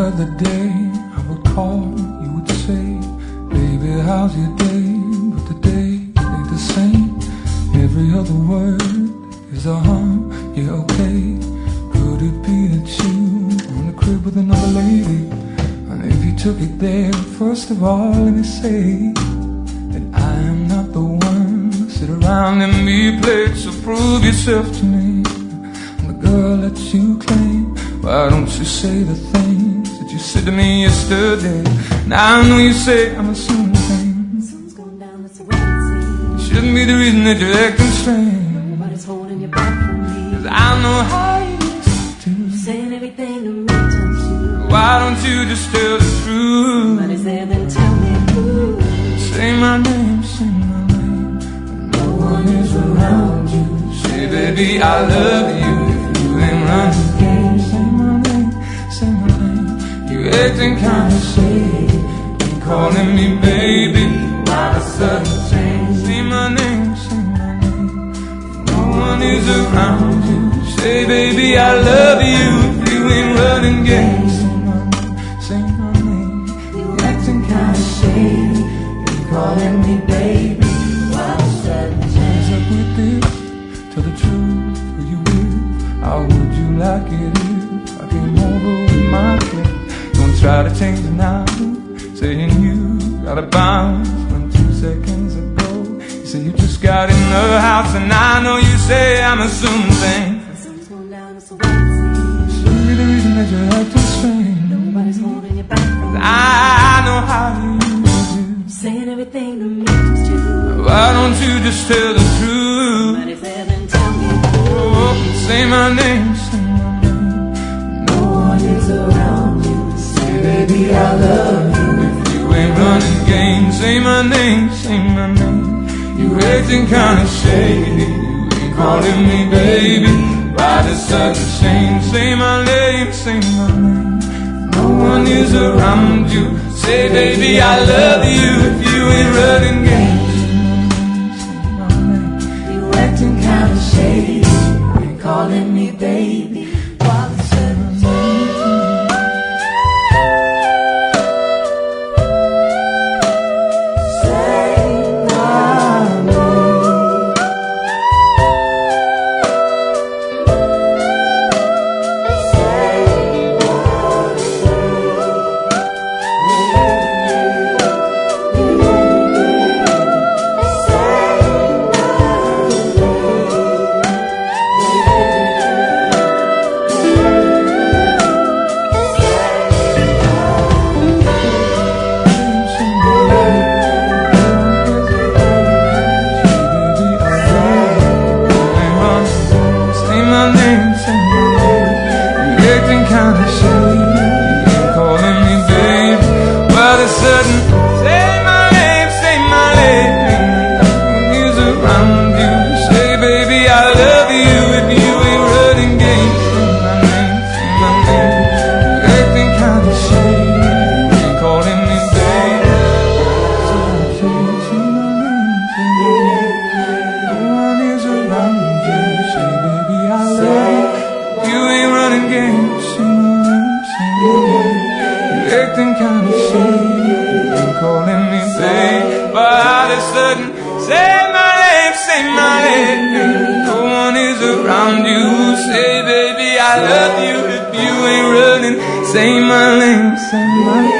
other day I would call, you would say, baby, how's your day? But the day ain't the same. Every other word is a yeah, okay. Could it be that you on the crib with another lady? And if you took it there, first of all, let me say that I am not the one to sit around and be played. So prove yourself to me, I'm the girl that you claim. Why don't you say the things that you said to me yesterday? Now I know you say I'm assuming things. Sun's going down, that's what it seems. It shouldn't be the reason that you're acting strange. Nobody's holding you back from me. 'Cause I know how you used to. Saying everything to me turns you. Why don't you just tell the truth? Somebody's there, then tell me who. Say my name, say my name. No one is around you. Say, baby, I love you. If you ain't running games, say my name, say my name. You acting kinda shady, ain't calling me baby. Why the sudden change? Say my name, say my name. No one is around you. Say, baby, I love you. If you ain't running games, say my name. You acting kinda shady, ain't calling me baby. Why the sudden change? What's up with this? Tell the truth, who you with? How would you like it if I came over with my clip? Don't try to change it now, saying you got a bounce when 2 seconds ago you say you just got in the house. And I know you say I'm assuming things. The sun's going down, that's what it seems. Show me the reason that you're acting strange. Nobody's holding you back from me. I know how you do. Saying everything to me turns you. Why don't you just tell the truth? Somebody's there, then tell me who. Oh, say my name, say my name. No one is around you. Say, baby, I love you. If you ain't running games, say my name, say my name. You acting kinda shady, you ain't calling me baby. Why the sudden change? Say my name, say my name. No one is around you. Say, baby, I love you. If you ain't running games, say my name. You acting kinda shady, ain't calling me baby. Why the sudden change? Say my name. Say kinda shady, you ain't calling me baby. Why the sudden? Say my name, say my name. Who's around you? Say, baby, I love you. If you ain't running games, say my name, say my name. You acting kinda shady, you ain't calling me baby. Say my name, say my name. No one is around you. Say, baby, I love you. You ain't running games, say my name, say my name. You acting kinda shady, you ain't calling me babe. But all of a sudden, say my name, say my name. No one is around you. Say, baby, I love you. If you ain't running, say my name, say my name.